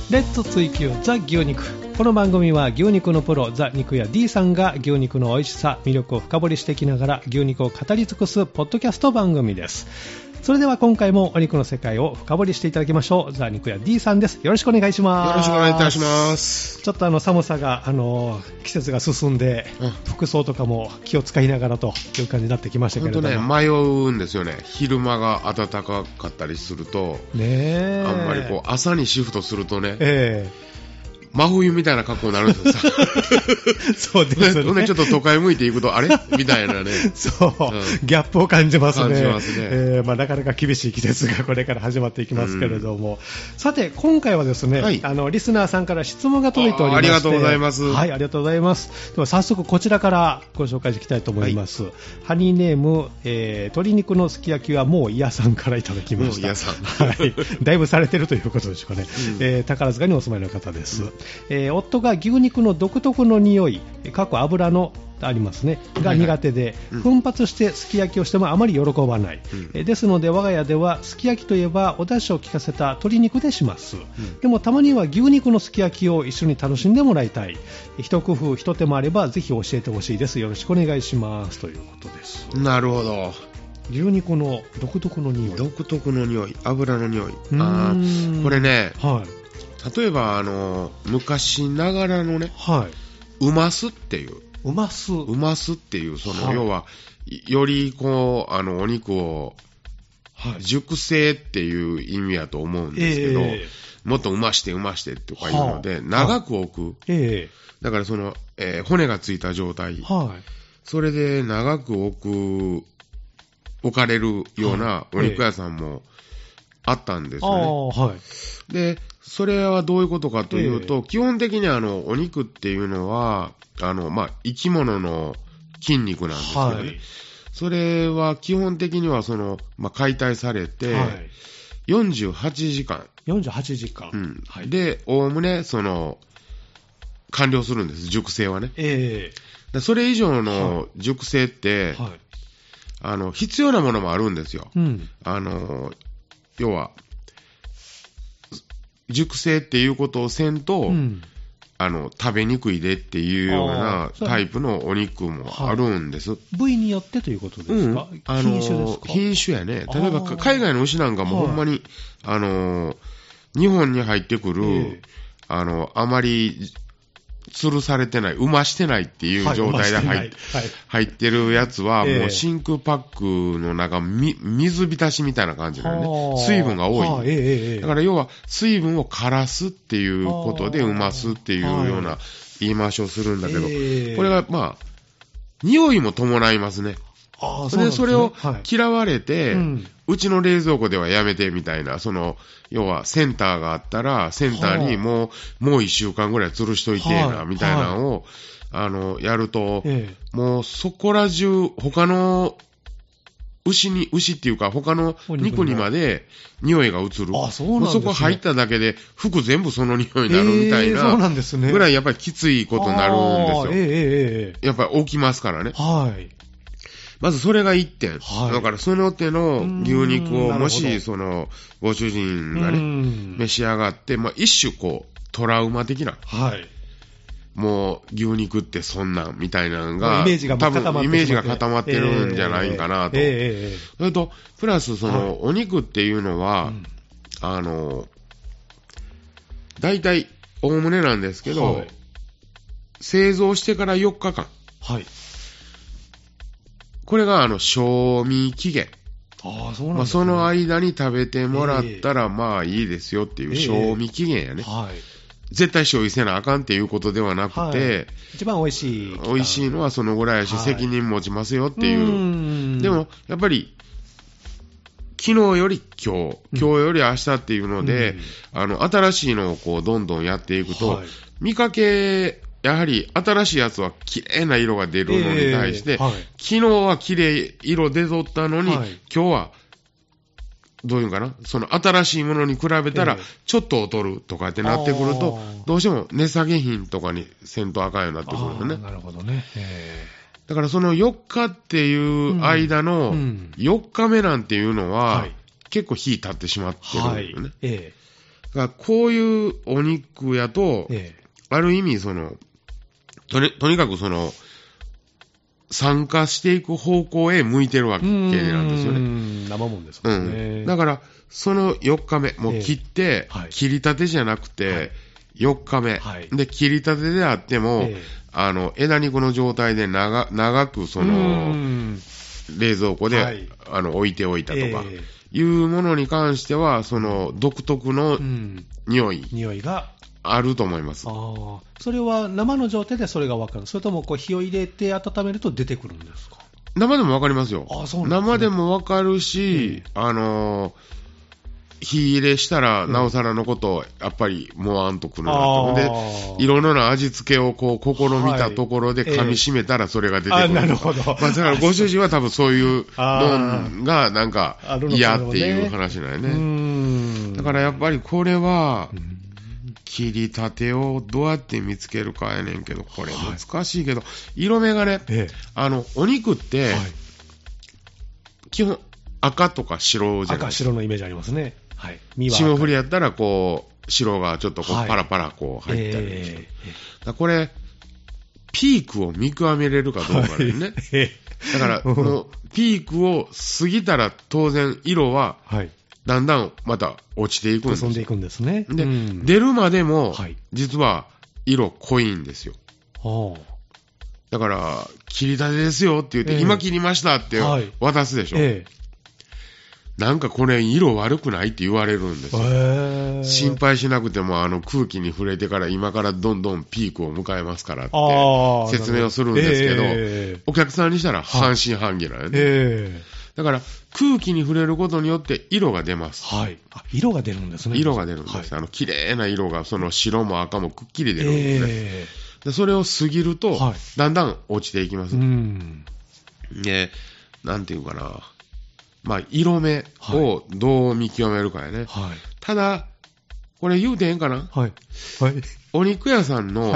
レッツ追求ザ牛肉。この番組は牛肉のプロザ肉屋 D さんが牛肉の美味しさ魅力を深掘りしていきながら牛肉を語り尽くすポッドキャスト番組です。それでは今回もお肉の世界を深掘りしていただきましょう。ザ肉屋 D さんです。よろしくお願いします。 よろしくお願いいたします。 ちょっと寒さが季節が進んで、服装とかも気を使いながらという感じになってきましたけれども、 本当ね、迷うんですよね。昼間が暖かかったりすると、ね、あんまりこう朝にシフトするとね、真冬みたいな格好になるんですよ。 そうですね。 ちょっと都会向いていくとあれみたいなね。 そう、ギャップを感じますね。 感じますね。 なかなか厳しい季節がこれから始まっていきますけれども、さて今回はですね、リスナーさんから質問が届いておりまして、 ありがとうございます。 はい、ありがとうございます。では早速こちらからご紹介していきたいと思います。ハニーネーム、鶏肉のすき焼きはもう嫌さんからいただきました。 もう嫌さん。 はい。だいぶされてるということでしょうかね。宝塚にお住まいの方です。夫が牛肉の独特の匂い、油のありますねが苦手で、奮発してすき焼きをしてもあまり喜ばない、ですので我が家ではすき焼きといえばお出汁を効かせた鶏肉でします、でもたまには牛肉のすき焼きを一緒に楽しんでもらいたい。一工夫一手間あればぜひ教えてほしいです。よろしくお願いしますということです。 なるほど。 牛肉の独特の匂い、 独特の匂い、油の匂い、これね、例えば昔ながらのね、うますっていううますっていう要はよりこうお肉を熟成っていう意味やと思うんですけど、もっとうましてとかいうので、長く置く、だから骨がついた状態、それで長く置かれるようなお肉屋さんもあったんですよね。でそれはどういうことかというと、基本的にお肉っていうのは生き物の筋肉なんですけどね、それは基本的には解体されて、48時間、でおおむね完了するんです、熟成はね。でそれ以上の熟成って、必要なものもあるんですよ。要は熟成っていうことをせんと、食べにくいでっていうようなタイプのお肉もあるんです。 部位によってということですか？品種ですか？ 品種やね。例えば海外の牛なんかもほんまに、日本に入ってくる、あまり吊るされてない、うましてないっていう状態で入ってるやつは、もう真空パックの中、水浸しみたいな感じだよね。水分が多い。だから要は水分を枯らすっていうことでうますっていうような言い回しをするんだけど、これが匂いも伴いますね。それを嫌われて、うちの冷蔵庫ではやめてみたいな、要はセンターがあったら、センターにもう1週間ぐらい吊るしといてな、みたいなのを、やると、もうそこら中、他の牛っていうか、他の肉にまで匂いが移る。そこ入っただけで、服全部その匂いになるみたいな、ぐらいやっぱりきついことになるんですよ。やっぱり起きますからね。まずそれが1点。だからその手の牛肉をもしご主人がね、召し上がって、一種トラウマ的な、もう牛肉ってそんなんみたいなのが、多分イメージが固まってるんじゃないかなと。それとプラスお肉っていうのは、だいたいおおむねなんですけど、製造してから4日間。これが賞味期限。その間に食べてもらったらいいですよっていう賞味期限やね。絶対消費せなあかんっていうことではなくて、 一番美味しいのはそのぐらいやし、責任持ちますよっていう。でもやっぱり昨日より今日より明日っていうので、新しいのをどんどんやっていくと、見かけやはり新しいやつは綺麗な色が出るのに対して、昨日は綺麗色出とったのに、今日はどういうかな、新しいものに比べたらちょっと劣るとかってなってくると、どうしても値下げ品とかにせんとあかんようになってくるよね。 なるほどね。 だからその4日っていう間の4日目なんていうのは、結構火立ってしまってるんだよね。 がこういうお肉やと、ある意味とにかく酸化していく方向へ向いてるわけなんですよね。 生もんですもんね。 だから、その4日目、もう切って、切り立てじゃなくて、4日目、で、切り立てであっても、枝肉の状態で長く冷蔵庫で、置いておいたとか、いうものに関しては、独特の匂いがあると思います。 それは生の状態でそれが分かる。それとも火を入れて温めると出てくるんですか？ 生でも分かりますよ。生でも分かるし、火入れしたら、なおさらのことを、やっぱり、もわんとくるなと。で、いろいろな味付けを試みたところで、噛み締めたらそれが出てくる。 なるほど。 だから、ご主人は多分そういうのが、なんか、嫌っていう話なんよね。だからやっぱりこれは、切り立てをどうやって見つけるかやねんけど、これ難しいけど、色目がね、お肉って、基本、赤とか白じゃないですか。 赤白のイメージありますね。 霜降りやったら、白がちょっとパラパラ入ったりこれ、ピークを見極めれるかどうかね。だから、もう、ピークを過ぎたら、当然、色は、だんだんまた落ちていくんです。 進んでいくんですね。 で、出るまでも、実は、色濃いんですよ。だから、切り立てですよって言って、今切りましたって渡すでしょ。なんかこれ色悪くないって言われるんですよ。心配しなくても空気に触れてから今からどんどんピークを迎えますからって説明をするんですけど、お客さんにしたら半信半疑なんよね。だから空気に触れることによって色が出ます。 色が出るんですね。 色が出るんです。綺麗な色が白も赤もくっきり出るんですね。でそれを過ぎると、だんだん落ちていきます。で、なんていうかな。色目をどう見極めるかやね。ただ、これ言うてへんかな？お肉屋さんの、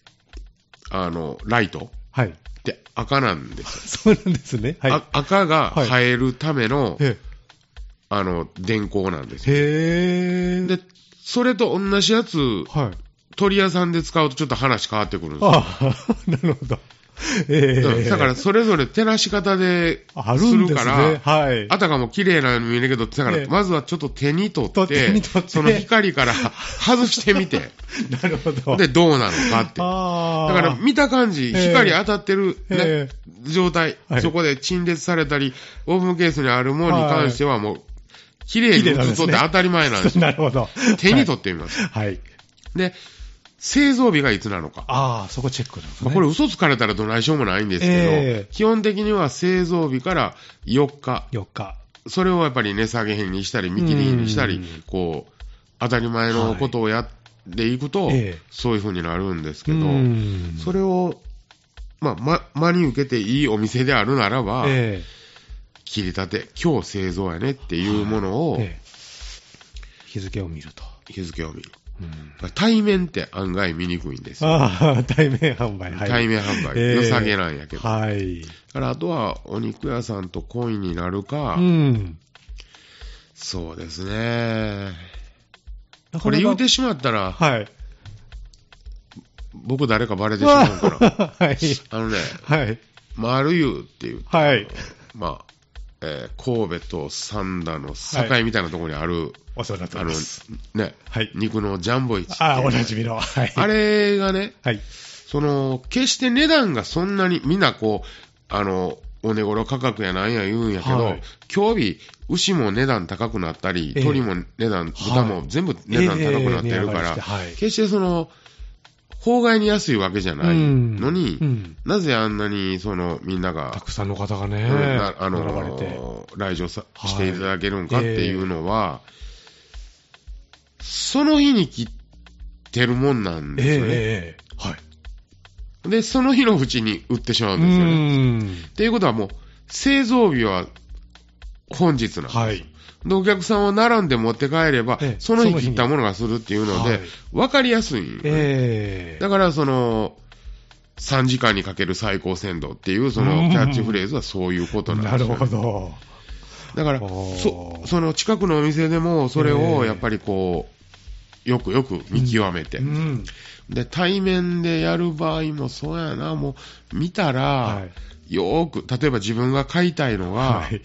ライトって赤なんですよ。そうなんですね。 赤が映えるための、電光なんですよ。で、それと同じやつ、鳥屋さんで使うとちょっと話変わってくるんですよ。 なるほど。 だからそれぞれ照らし方でするから、あたかも綺麗なように見えるけど、だからまずはちょっと手に取って、その光から外してみて、 なるほど。 で、どうなのかって。だから見た感じ、光当たってる、ね状態、そこで陳列されたり、オーブンケースにあるものに関してはもう、綺麗に映っとって当たり前なんですよ。 なるほど。 手に取ってみます。で、製造日がいつなのか。 そこチェックなんですね。 これ嘘つかれたらどないしようもないんですけど、基本的には製造日から4日。それをやっぱり値下げ品にしたり、見切り品にしたり、当たり前のことをやっていくと、そういう風になるんですけど、それを、真に受けていいお店であるならば、切り立て、今日製造やねっていうものを、 日付を見ると。 日付を見る。対面って案外見にくいんですよ。 対面販売。 対面販売。良さげなんやけど。だからあとはお肉屋さんと恋になるか、そうですね。これ言うてしまったら、僕誰かバレてしまうから。丸湯っていう、神戸と三田の境みたいなところにある、肉のジャンボ市。 おなじみの。 あれがね、決して値段がそんなに、みんなお値頃価格やなんや言うんやけど、今日牛も値段高くなったり、鶏も値段、豚も全部値段高くなってるから、決して法外に安いわけじゃないのに、なぜあんなにみんながたくさんの方がね、 来場していただけるんかっていうのは、その日に切ってるもんなんですよね。で、その日のうちに売ってしまうんですよね。っていうことはもう、製造日は本日なんです。で、お客さんを並んで持って帰れば、その日切ったものがするっていうので、分かりやすいんよ。だから、3時間にかける最高鮮度っていう、キャッチフレーズはそういうことなんですよ。 なるほど。 だから、その近くのお店でも、それをやっぱりよく見極めて、 うん、 で対面でやる場合もそうやな、もう見たら、はい、よーく、例えば自分が買いたいのが、はい、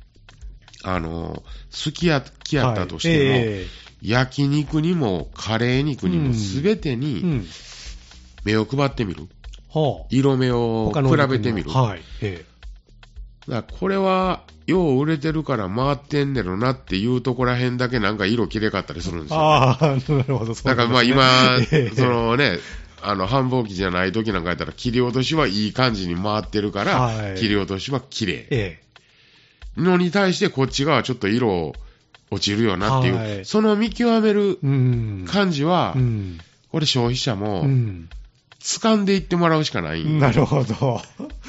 すき焼きやったとしても、焼肉にもカレー肉にもすべてに目を配ってみる、色目を比べてみる、はい、だからこれはよう売れてるから回ってんねろなっていうところらへんだけなんか色きれかったりするんですよ。 ああ、なるほど、そうなんですね。 だからまあ今、そのね、繁忙期じゃない時なんかやったら切り落としはいい感じに回ってるから、はい、切り落としは綺麗、のに対してこっち側ちょっと色落ちるよなっていう、はい、その見極める感じは、これ消費者も掴んでいってもらうしかない。 なるほど。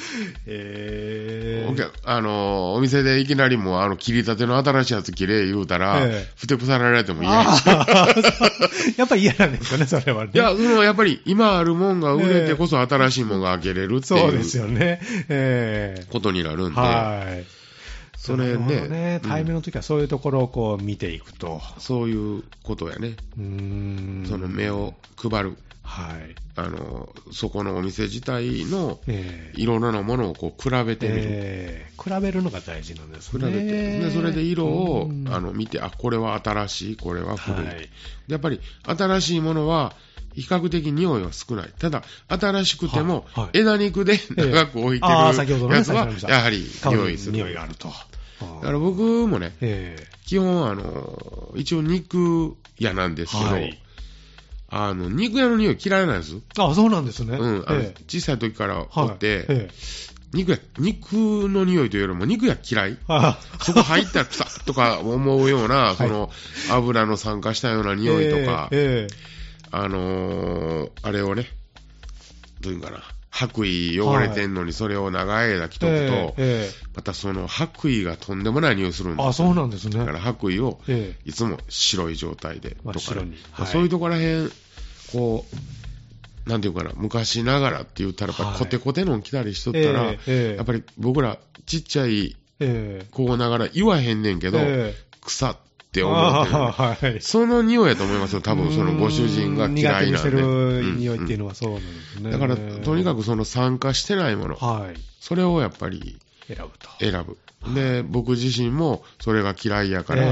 お店でいきなりもう切り立ての新しいやつきれい言うたら、ふてくさられても嫌です。 やっぱり嫌なんですよね、それはね。 いや、やっぱり今あるもんが売れてこそ新しいもんが開けれるっていう、 そうですよね。 ことになるんで。 はい。 それね、 対面の時はそういうところをこう見ていくと。 そういうことやね。その目を配る。 はい。 そこのお店自体のいろんなものをこう比べてみる、 比べるのが大事なんですね。 比べて、でそれで色を見て、これは新しい、これは古い、はい、やっぱり新しいものは比較的匂いは少ない。ただ新しくても枝肉で長く置いてるやつはやはり匂いする、 匂いがあると。 だから僕もね、基本一応肉屋なんですけど、はい、肉屋の匂い嫌いなんです。 あ、そうなんですね。 小さい時からおって、肉の匂いというよりも肉屋嫌い。そこ入ったら臭っとか思うような、その油の酸化したような匂いとか、あれをね、どういうかな、白衣汚れてんのにそれを長い間着とくと、またその白衣がとんでもない匂いするんですよ。 あ、そうなんですね。 だから白衣をいつも白い状態でとか、そういうところらへん、こう、なんていうかな、昔ながらって言ったら、コテコテの着たりしとったら、やっぱり僕らちっちゃい子ながら言わへんねんけど、草って思ってる、ね、その匂いやと思いますよ、多分そのご主人が嫌いなんで。 苦手にしてる匂いっていうのはそうなんですね。 だから、とにかくその酸化してないもの、それをやっぱり選ぶ。で、僕自身もそれが嫌いやから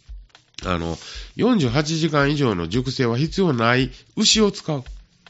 、48時間以上の熟成は必要ない牛を使う。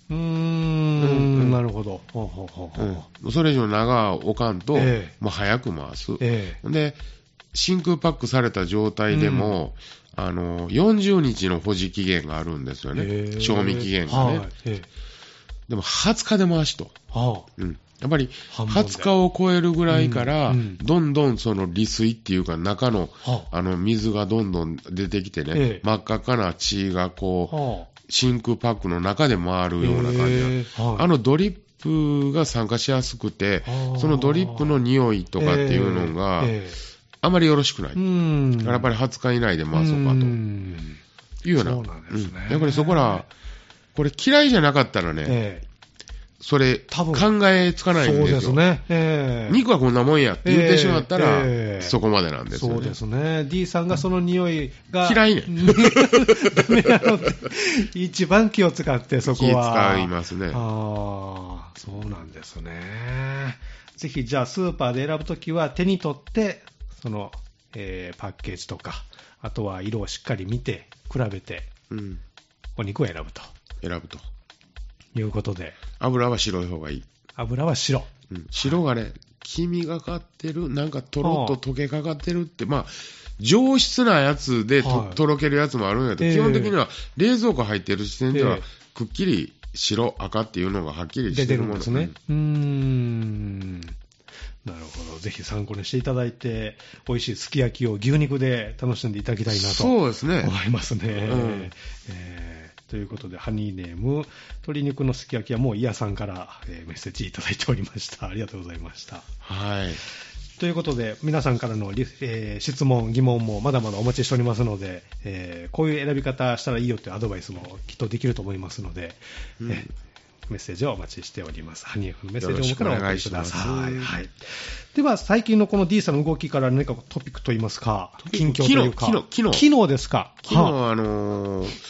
なるほど。 それ以上長置かんと、もう早く回す。で、真空パックされた状態でも、40日の保持期限があるんですよね。賞味期限がね。でも20日で回しと。やっぱり20日を超えるぐらいから、どんどんその利水っていうか、中の水がどんどん出てきてね、真っ赤っかな血がこう、真空パックの中で回るような感じな。ドリップが酸化しやすくて、そのドリップの匂いとかっていうのが、あまりよろしくない。だからやっぱり20日以内で回そうかと。いうような。やっぱりそこら、これ嫌いじゃなかったらね、それ、考えつかないんですよ。 そうですね。 肉はこんなもんやって言ってしまったら、そこまでなんですよね。 そうですね。D さんがその匂いが嫌いね。ダメなので、一番気を使ってそこは。 気使いますね。 そうなんですね。ぜひじゃあスーパーで選ぶときは手に取って、その、パッケージとか、あとは色をしっかり見て、比べて、お肉を選ぶと。いうことで。 油は白い方がいい。 油は白。 白がね、黄身がかってる、なんかとろっと溶けかかってるって、まあ、上質なやつでとろけるやつもあるんやけど、基本的には冷蔵庫入ってる時点では、くっきり白、赤っていうのがはっきりしてるもの。 出てるんですね。なるほど。ぜひ参考にしていただいて、美味しいすき焼きを牛肉で楽しんでいただきたいなと思いますね。ということで、ハニーネーム、鶏肉のすき焼きはもうイヤさんから、メッセージいただいておりました。ありがとうございました。 はい。 ということで、皆さんからの、質問、疑問もまだまだお待ちしておりますので、こういう選び方したらいいよというアドバイスもきっとできると思いますので、メッセージをお待ちしております。ハニーネームのメッセージをからお送りください。はい。では、最近のこの D さんの動きから何かトピックといいますか、近況というか。 昨日ですか。 昨日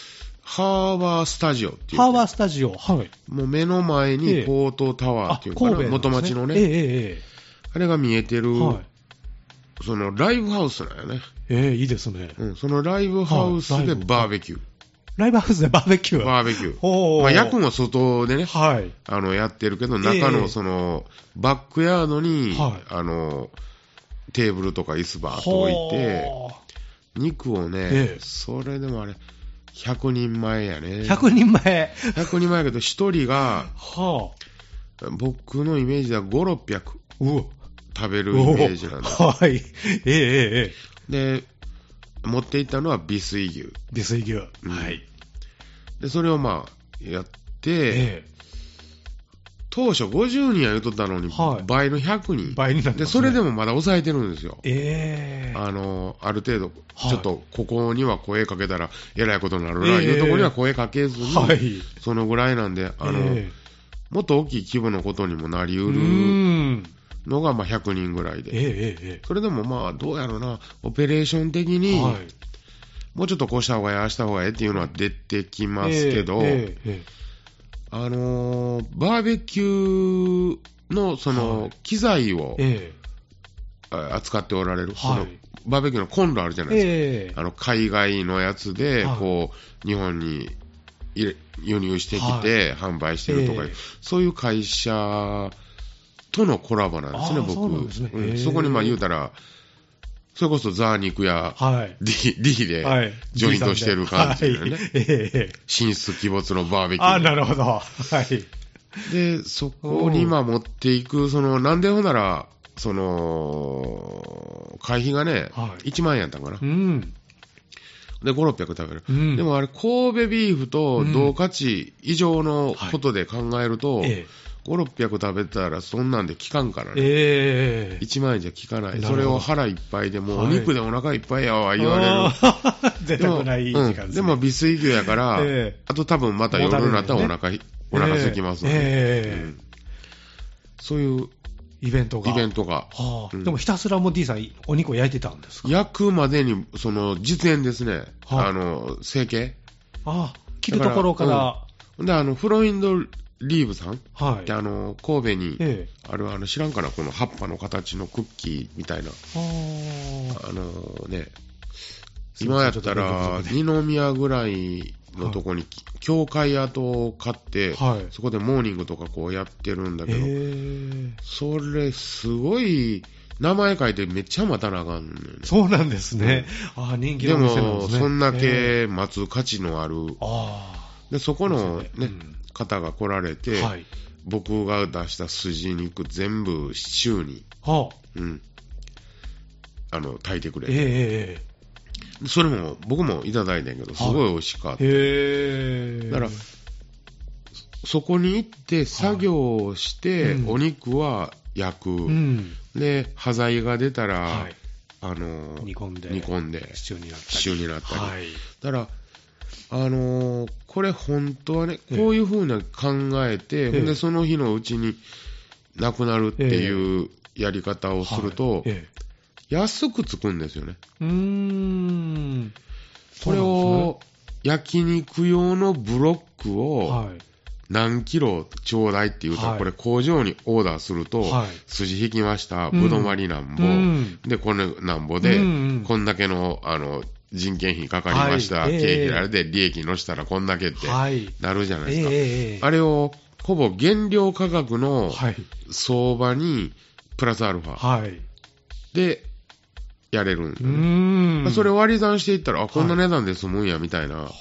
ハーバースタジオっていう、 ハーバースタジオ。はい。 もう目の前にポートタワーっていうかな、 神戸元町のね、あれが見えてる、そのライブハウスなんやね。 いいですね。 そのライブハウスでバーベキュー。 ライブハウスでバーベキュー。 バーベキュー。まあ、焼くも外でね、やってるけど、中のその、バックヤードに、テーブルとか椅子バーっと置いて、肉をね、それでもあれ、100人前やね。 100人前。 100人前やけど、1人が、僕のイメージでは5、600食べるイメージなんだ。 はい。 で、持っていったのは美水牛。 美水牛。はい。 で、それをまあ、やって、当初50人は言うとったのに、倍の100人。 倍になってで、それでもまだ抑えてるんですよ。ある程度、ちょっと、ここには声かけたら、えらいことになるな、いうところには声かけずに、そのぐらいなんで、もっと大きい規模のことにもなりうるのが、まあ、100人ぐらいで。それでもまあ、どうやろうな、オペレーション的に、もうちょっとこうした方がいい、ああした方がいいっていうのは出てきますけど、バーベキューのその機材を扱っておられる、そのバーベキューのコンロあるじゃないですか。海外のやつで、こう、日本に輸入してきて販売してるとか、そういう会社とのコラボなんですね、僕。そこにまあ言うたら、それこそザー肉や D でジョイントしてる感じでね。神出鬼没のバーベキュー。 なるほど。はい。 で、そこに今持っていく、なんでほんなら、その、会費がね、1万円やったんかな。で、5、600食べる。でもあれ、神戸ビーフと同価値以上のことで考えると、5、600食べたらそんなんで効かんからね。1万円じゃ効かない。それを腹いっぱいでもうお肉でお腹いっぱいやわ言われる。 絶対ない時間ですね。 でも美水牛やから、あと多分また夜になったらお腹空きますので。そういうイベントが。でもひたすらも D さんお肉を焼いてたんですか？ 焼くまでに、その実演ですね。成形。 切るところから。 で、フロインドリーブさん、で神戸にある知らんかな、この葉っぱの形のクッキーみたいな、今やったら二宮ぐらいのとこに教会跡を買って、そこでモーニングとかこうやってるんだけど、それすごい名前書いてめっちゃ待たなあかんねん。 そうなんですね。人気の店なんですね。 でもそんだけ待つ価値のある、でそこのね、方が来られて、僕が出した筋肉全部シチューに、炊いてくれ、それも僕もいただいたんやけど、すごい美味しかった。だからそこに行って作業をして、お肉は焼く、で端材が出たら、煮込んでシチューになったり、だからこれ本当はね、こういう風な考えて、でその日のうちになくなるっていうやり方をすると、安くつくんですよね。これを焼肉用のブロックを何キロちょうだいって言うと、これ工場にオーダーすると、筋引きました、ぶどまりなんぼ、で、これなんぼで、こんだけの、人件費かかりました、経費あれで利益のしたらこんだけってなるじゃないですか。あれをほぼ原料価格の相場にプラスアルファでやれるんですよね。それを割り算していったら、こんな値段で済むんやみたいな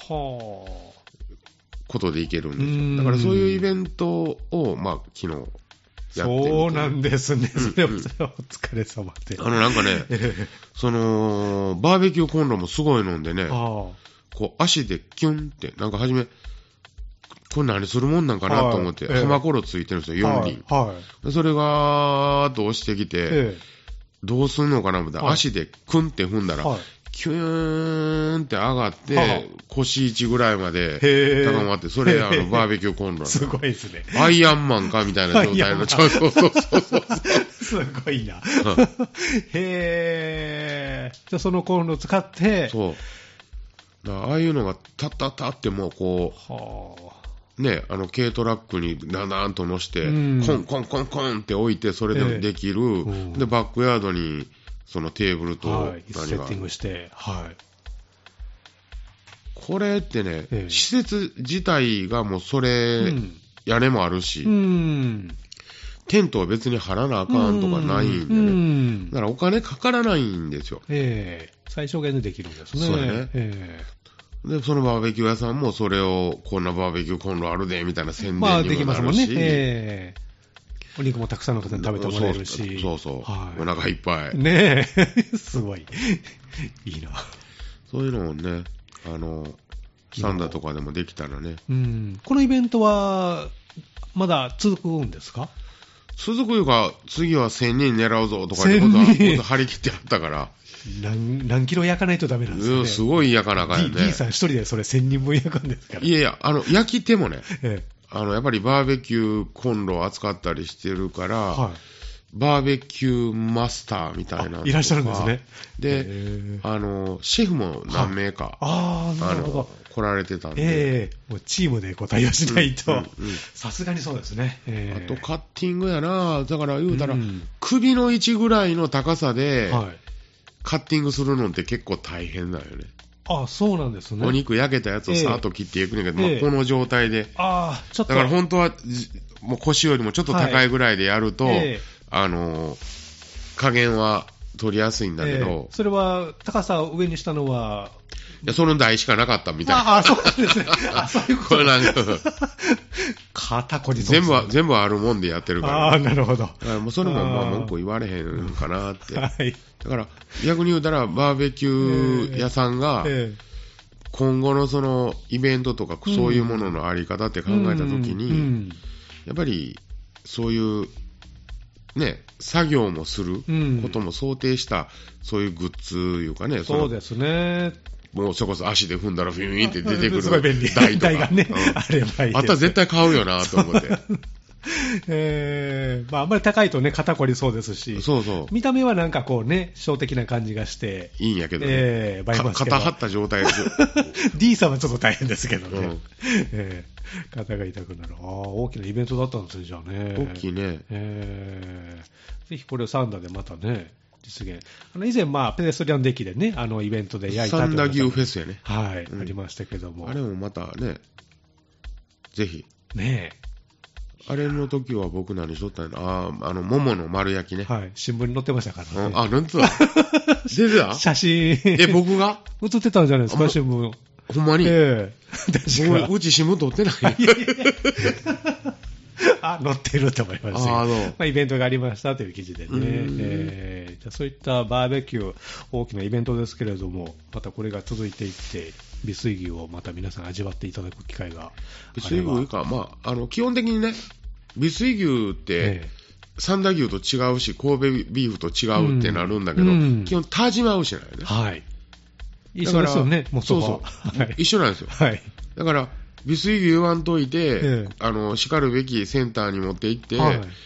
ことでいけるんですよ。だからそういうイベントを、まあ、昨日やってみて。 そうなんですね。それはお疲れ様で。 なんかね、バーベキューコンロもすごいのんでね、こう足でキュンって、なんか初め、これ何するもんなんかなと思って、浜コロついてるんですよ、4輪。それがーっと押してきて、どうすんのかなみたいな、足でクンって踏んだら、キューンって上がって、腰位置ぐらいまで高まって、それバーベキューコンロ。 すごいですね。 アイアンマンかみたいな状態の、そう。 すごいな。へー。じゃあそのコンロを使って、 ああいうのがタッタッタってもうこう、ね、軽トラックにダダーンと乗して、コンコンコンコンって置いて、それでできる、で、バックヤードにそのテーブルとセッティングして、 これってね、施設自体がもうそれ、屋根もあるし、テントは別に張らなあかんとかないんでね、だからお金かからないんですよ。 最小限でできるんですね。 そうやね。で、そのバーベキュー屋さんもそれを、こんなバーベキューコンロあるで、みたいな宣伝にもなるし。 できますもんね。お肉もたくさんの方に食べてもらえるし。 そうそう。お腹いっぱい。 ねえ。すごい。いいな。 そういうのをね、サンダーとかでもできたらね。 このイベントは、まだ続くんですか？ 続くいうか、次は1000人狙うぞとかいうことは、張り切ってあったから。 何キロ焼かないとダメなんですよね。 すごい焼かなあかんよね。 D さん一人でそれ1000人分焼くんですから。 いやいや、焼き手もね、やっぱりバーベキューコンロを扱ったりしてるから、バーベキューマスターみたいなのいらっしゃるんですね。 で、シェフも何名か、 なるほど。 来られてたんで。 もうチームで対応しないと、さすがにそうですね。 あとカッティングやな、だから言うたら、首の位置ぐらいの高さで、カッティングするのって結構大変だよね。 そうなんですね。 お肉焼けたやつをさーっと切っていくねんけど、この状態で。 ちょっと。 だから本当は、もう腰よりもちょっと高いぐらいでやると、加減は取りやすいんだけど。 それは、高さを上にしたのは、 いや、その台しかなかったみたいな。 そうなんですね。そういうことですね。肩こりそうですね。 全部あるもんでやってるから。 なるほど。 もうそれも文句言われへんかなって。だから逆に言うたらバーベキュー屋さんが今後のそのイベントとかそういうもののあり方って考えたときに、やっぱりそういうね、作業もすることも想定したそういうグッズいうかね、 そうですね。 もうそれこそ足で踏んだらフィーンって出てくるすごい便利台とかがね、あればいいです。 あったら絶対買うよなと思って。 あんまり高いとね、肩こりそうですし、 そうそう。 見た目はなんかこうね、小的な感じがして、 いいんやけどね。肩張った状態ですよ。 D さんはちょっと大変ですけどね。肩が痛くなる。大きなイベントだったんですね、じゃあね。 大きいね。 ぜひこれをサンダーでまたね、実現。以前、ペデストリアンデッキでね、イベントで焼いたサンダー牛フェスやね。 ありましたけども。 あれもまたね、ぜひ。 ねえ。 あれの時は僕何しとったんやな。桃の丸焼きね。 新聞に載ってましたからね。 なんつうだ。出てた写真。 僕が写ってたんじゃないですか、新聞。 ほんまに確かうち新聞撮ってない。 載ってると思いますイベントがありましたという記事でね。じゃあそういったバーベキュー、大きなイベントですけれども、またこれが続いていって、美水牛をまた皆さん味わっていただく機会があれば。 美水牛か、基本的にね、美水牛って、三田牛と違うし、神戸ビーフと違うってなるんだけど、基本、田島牛なんよね。 一緒ですよね、もうそう。一緒なんですよ。だから、美水牛言わんといて、しかるべきセンターに持って行って、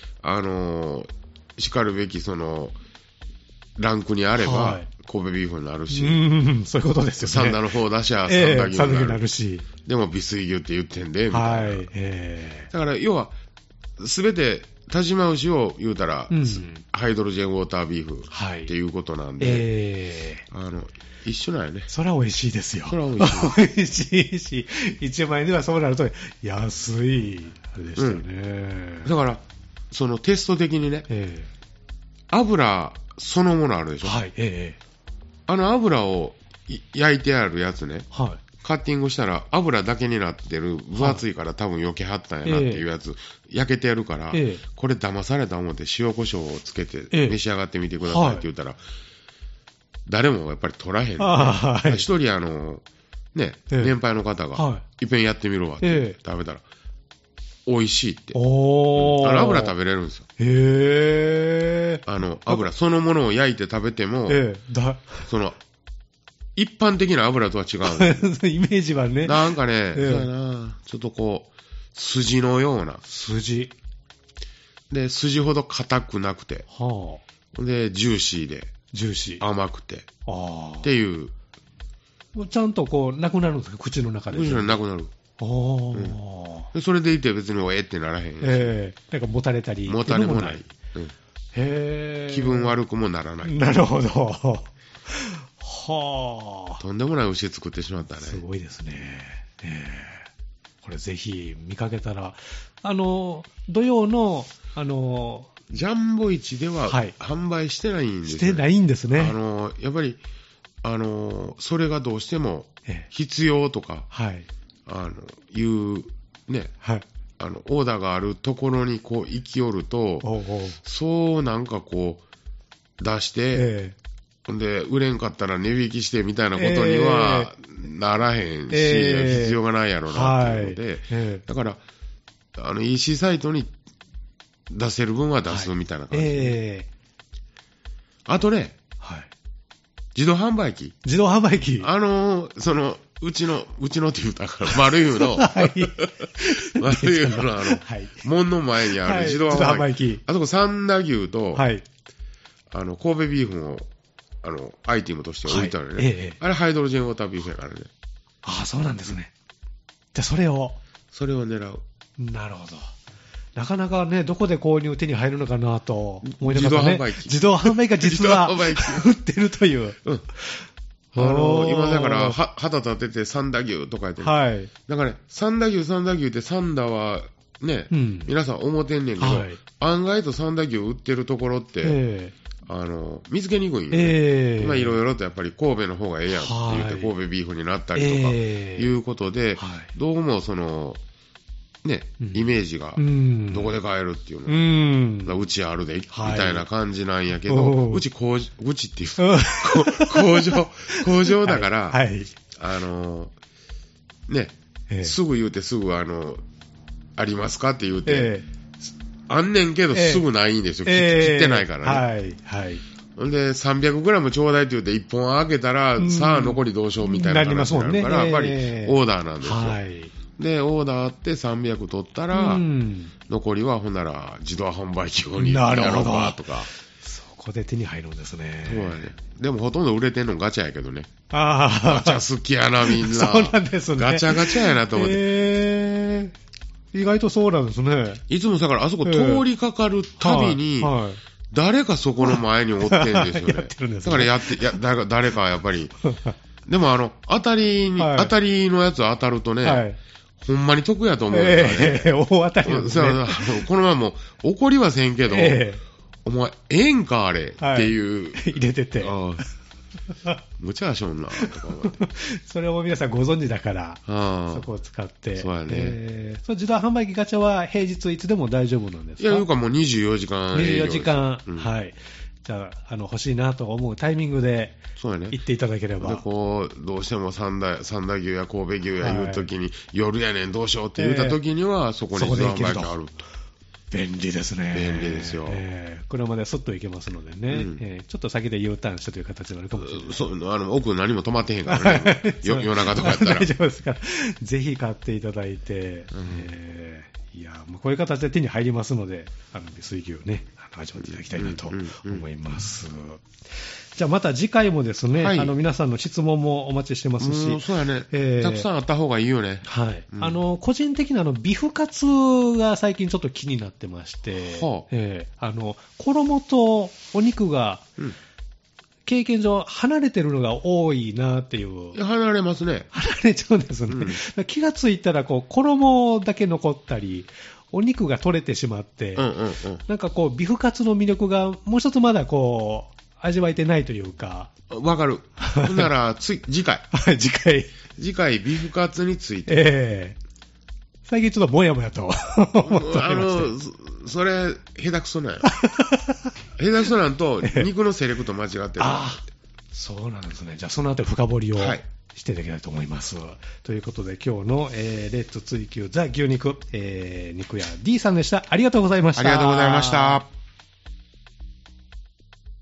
しかるべきその、ランクにあれば、神戸ビーフになるし、 そういうことですよね。 三田の方だしゃ、 三田牛になるし。 でも美水牛って言ってんで、みたいな。だから、要は、すべて、田島牛を言うたら、ハイドロジェンウォータービーフっていうことなんで、一緒なんよね。 それは美味しいですよ。 それは美味しい。 美味しいし、1万円ではそうなると安い、あれでしたよね。 だから、そのテスト的にね、油そのものあるでしょ。油を焼いてあるやつね、カッティングしたら油だけになってる、分厚いから多分避けはったんやなっていうやつ、焼けてやるから、これ騙された思って塩コショウをつけて召し上がってみてくださいって言ったら、誰もやっぱり取らへん。一人ね、年配の方が、いっぺんやってみろわって食べたら、美味しいって。油食べれるんですよ。油そのものを焼いて食べても、その、一般的な油とは違う。 イメージはね。 なんかね、そうやな、ちょっとこう、筋のような。 筋。 で、筋ほど硬くなくて。で、ジューシーで。 ジューシー。 甘くて。っていうちゃんとこう、なくなるんですか、口の中で。 口の中でなくなる。でそれでいて別にってならへん。 なんかもたれたり。 もたれもない。気分悪くもならない。 なるほど。はあ。とんでもない牛作ってしまったね。 すごいですね。これぜひ見かけたら、土曜の、 ジャンボ市では販売してないんですよ、ね。 してないんですね。 やっぱり、それがどうしても必要とか、いうね、オーダーがあるところにこう行き寄ると、そうなんかこう出して、で売れんかったら値引きしてみたいなことにはならへんし、必要がないやろなっていうので、だからEC サイトに出せる分は出すみたいな感じで、あとね、自動販売機。 自動販売機。 うちのって言うたから、丸湯の、丸湯の門の前にある自動販売機。あそこ三田牛と、神戸ビーフンを、アイテムとして置いてあるね。あれハイドロジェンウォータービーフやからね。 ああ、そうなんですね。じゃあそれを狙う。 なるほど。なかなかね、どこで購入手に入るのかなと思いながらね。自動販売機が実は売ってるという。 今だから、旗立てて三田牛とか言って、だからね、三田牛って三田はね、皆さん思ってんねんけど、案外と三田牛売ってるところって、見つけにくいんよ。今いろいろとやっぱり神戸の方がええやんって言って、神戸ビーフになったりとか、いうことで、どうもね、イメージが、どこで買えるっていうの。うちあるで、みたいな感じなんやけど、うちっていう、工場だから、ね、すぐ言うてすぐありますかって言うて、あんねんけどすぐないんですよ。切ってないからね。ほんで、300g ちょうだいって言うて1本開けたら、さあ残りどうしようみたいな話になるから、やっぱりオーダーなんですよ。で、オーダーあって300取ったら、残りはほんなら自動販売機用にやろうかとか。 そこで手に入るんですね。 そうやね。でもほとんど売れてんのガチャやけどね。ガチャ好きやな、みんな。 そうなんですね。 ガチャガチャやなと思って。 意外とそうなんですね。 いつもだからあそこ通りかかるたびに、誰かそこの前におってんですよね。だから誰かやっぱり。でも当たりのやつ当たるとね、ほんまに得やと思うんですよね。 大当たりですね。 この前も怒りはせんけど、お前、ええんかあれっていう。 入れてて。 むちゃしょんな、とか思って。 それを皆さんご存知だから、そこを使って。 そうやね。 自動販売機ガチャは平日いつでも大丈夫なんですか？ いや、いうかもう24時間。 24時間。はい。じゃあ、欲しいなと思うタイミングで、行っていただければ。 で、どうしても三田牛や神戸牛や言うときに、夜やねんどうしようって言ったときには、そこに自動販売機があると。 便利ですね。 便利ですよ。 車でスッと行けますのでね、ちょっと先で U ターンしたという形になるかもしれない。 そう、奥何も止まってへんからね。夜中とかやったら。 大丈夫ですから。ぜひ買っていただいて、いや、もうこういう形で手に入りますので、水牛をね、味わっていただきたいなと思います。じゃあまた次回もですね、皆さんの質問もお待ちしてますし、 そうやね、たくさんあった方がいいよね。 はい。個人的なビフカツが最近ちょっと気になってまして、衣とお肉が、経験上離れてるのが多いなっていう。 離れますね。 離れちゃうんですね。気がついたら衣だけ残ったり、お肉が取れてしまって、なんかビフカツの魅力がもう一つまだ味わえてないというか。 わかる。なら、次回。次回、ビフカツについて。 最近ちょっともやもやと。 それ、下手くそなんや。下手くそなんと、肉のセレクト間違ってる。 そうなんですね。じゃあ、その後深掘りをしていただきたいと思います。ということで、今日の、レッツ追求ザ牛肉、肉屋 D さんでした。ありがとうございました。 ありがとうございました。